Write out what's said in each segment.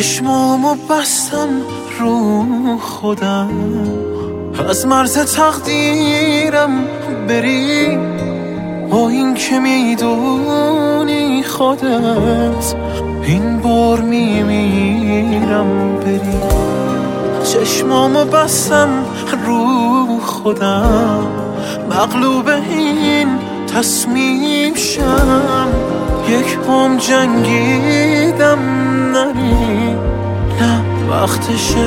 چشمامو بستم رو خودم، از مرز تقدیرم بری، با این که میدونی خودت این بار میمیرم بری. چشمامو بستم رو خودم، مغلوب این تصمیم شم، یک هم جنگیدم نری، نه وقتشه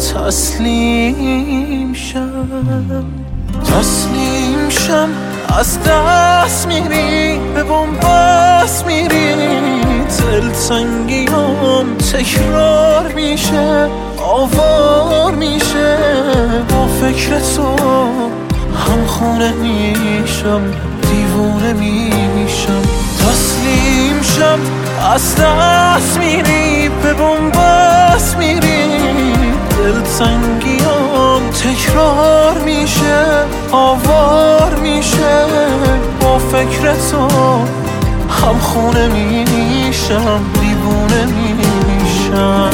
تسلیم شم. تسلیم شم از دست میری، به بنبست میری، دلتنگیام تکرار میشه، آوار میشه، با فکر تو همخونه میشم، دیوونه میشم. تسلیم شم از دست میری، به بنبست میری، دلتنگیام تکرار میشه، آوار میشه، با فکر تو همخونه میشم، دیوونه میشم.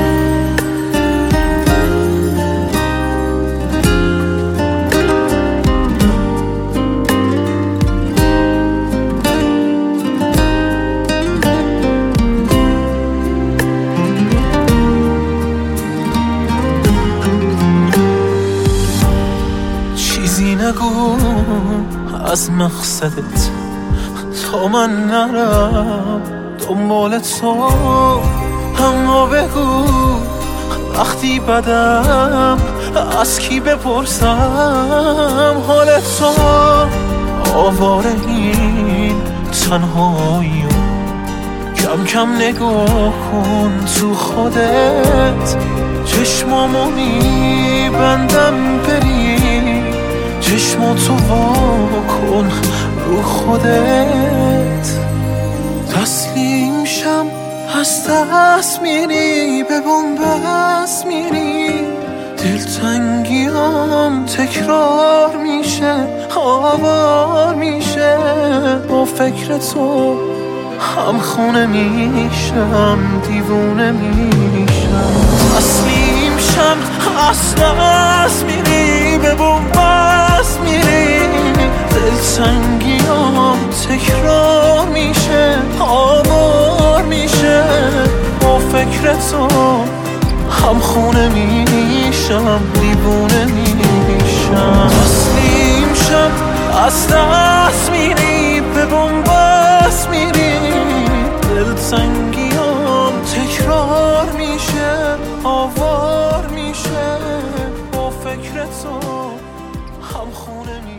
چیزی نگو از مقصدت تا من نرم دنبال تو، اما بگو وقتی بدم از کی بپرسم حال تو. آواره این تنهایی، کم کم نگاه کن تو خودت، چشمامو میبندم بری، چشماتو وا کن رو خودت. تسلیم شم از دست میری، به بنبست میری، دلتنگیام تکرار میشه، آوار میشه، با فکر تو همخونه میشم، دیوونه میشم. تسلیم شم از دست میری، به بنبست میری، دلتنگیام تکرار میشه، آوار میشه، با فکر تو همخونه میشم، دیوونه میشم. تسلیم شم از دست میری، به بنبست میری، دلتنگیام تکرار میشه، آوار میشه، با فکر تو همخونه میشم.